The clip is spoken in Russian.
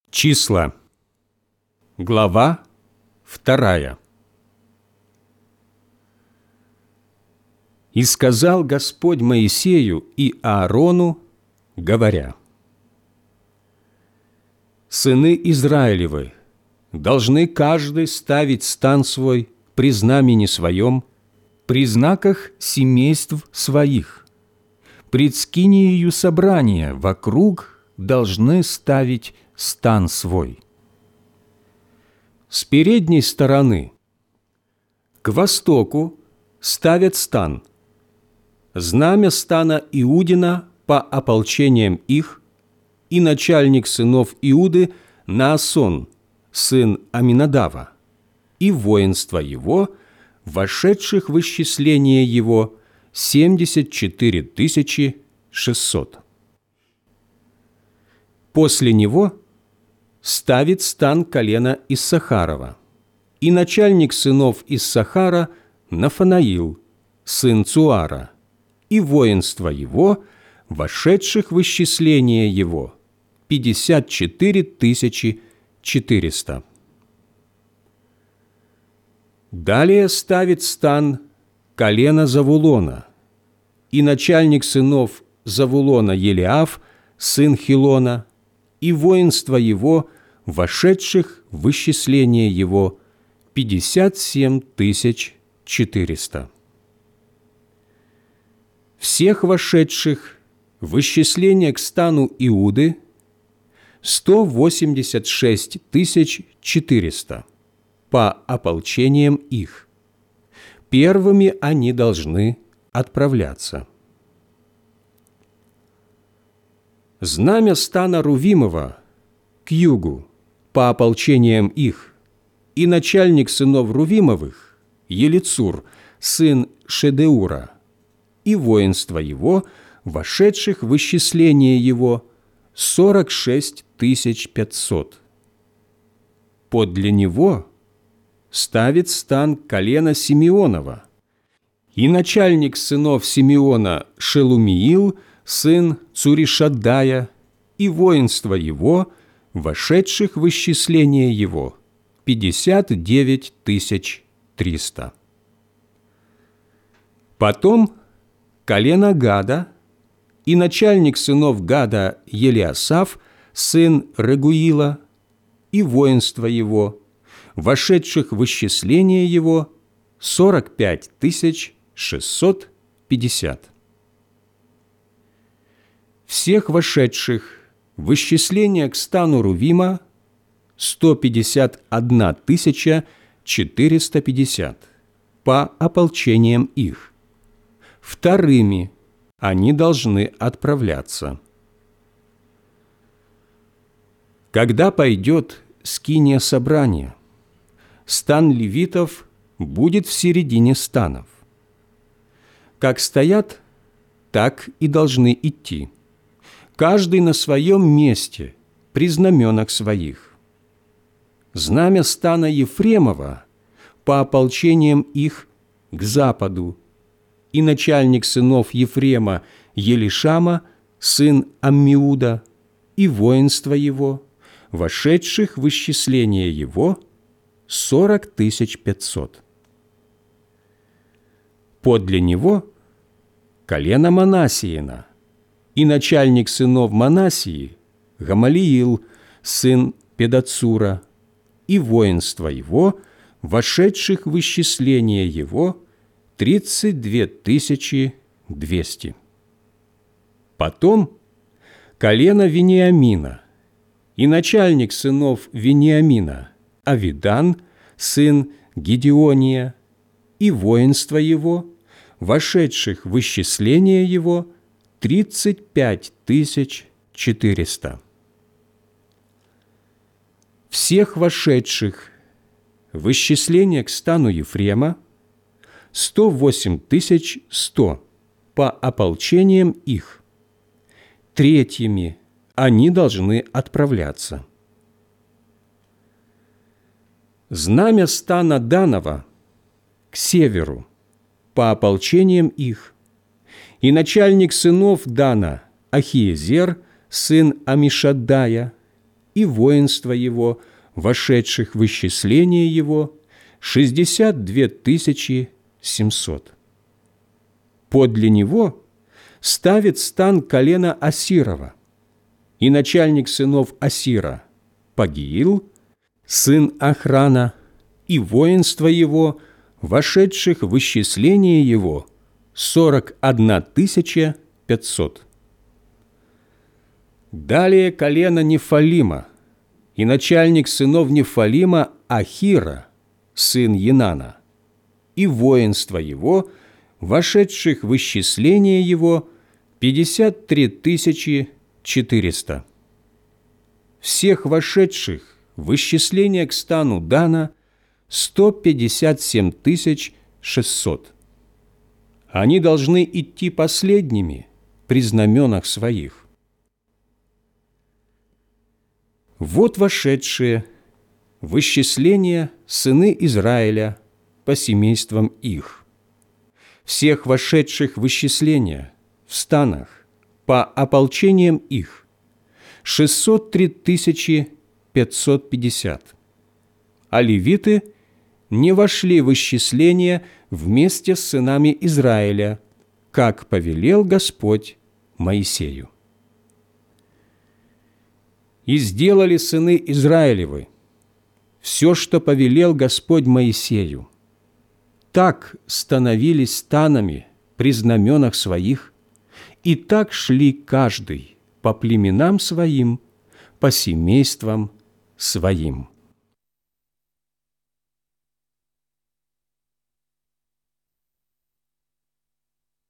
Числа. Глава 2. «И сказал Господь Моисею и Аарону, говоря: сыны Израилевы должны каждый ставить стан свой при знамени своем, при знаках семейств своих, пред скиниею собрания вокруг должны ставить стан свой. С передней стороны к востоку ставят стан, знамя стана Иудина по ополчениям их, и начальник сынов Иуды Наасон, сын Аминадава, и воинство его, вошедших в исчисление его, 74 600. После него ставит стан колена Иссахарова, и начальник сынов Иссахара Нафанаил, сын Цуара, и воинство его, вошедших в исчисление его, 54 400. Далее ставит стан колено Завулона, и начальник сынов Завулона Елиаф, сын Хилона, и воинство его, вошедших в исчисление его, 57 400. Всех вошедших в исчисление к стану Иуды 186 400 по ополчениям их. Первыми они должны отправляться. Знамя стана Рувимова к югу по ополчениям их, и начальник сынов Рувимовых Елицур, сын Шедеура, и воинство его, вошедших в исчисление его, 46 500. Подле него ставит стан колена Симеонова, и начальник сынов Симеона Шелумиил, сын Цуришаддая, и воинство его, вошедших в исчисление его, 59 300. Потом колено Гада, и начальник сынов Гада Елиасаф, сын Регуила, и воинство его, вошедших в исчисление его, 45 650. Всех вошедших в исчисление к стану Рувима 151 450 по ополчениям их. Вторыми они должны отправляться. Когда пойдет скиния собрания, стан левитов будет в середине станов. Как стоят, так и должны идти, каждый на своем месте, при знаменах своих. Знамя стана Ефремова по ополчениям их к западу, и начальник сынов Ефрема Елишама, сын Аммиуда, и воинство его, вошедших в исчисление его, 40 500. Подле него колено Манассиина, и начальник сынов Манассии Гамалиил, сын Педацура, и воинство его, вошедших в исчисление его, 32 200. Потом колено Вениамина, и начальник сынов Вениамина Авидан, сын Гедеония, и воинство его, вошедших в исчисление его, 35 400. Всех вошедших в исчисление к стану Ефрема 108 100 по ополчениям их. Третьими они должны отправляться. Знамя стана Данова к северу по ополчениям их, и начальник сынов Дана Ахиезер, сын Амишаддая, и воинство его, вошедших в исчисление его, 62 700. Подле него ставит стан колена Асирова, и начальник сынов Асира Пагиил, сын Охрана, и воинство его, вошедших в исчисление его, 41 500. Далее колено Нефалима, и начальник сынов Нефалима Ахира, сын Енана, и воинство его, вошедших в исчисление его, 53 400. Всех вошедших в исчисление к стану Дана 157 600. Они должны идти последними при знаменах своих. Вот вошедшие в исчисление сыны Израиля по семействам их. Всех вошедших в исчисление в станах по ополчениям их 603 550. А левиты не вошли в исчисление вместе с сынами Израиля, как повелел Господь Моисею. И сделали сыны Израилевы все, что повелел Господь Моисею. Так становились станами при знаменах своих, и так шли каждый по племенам своим, по семействам своим.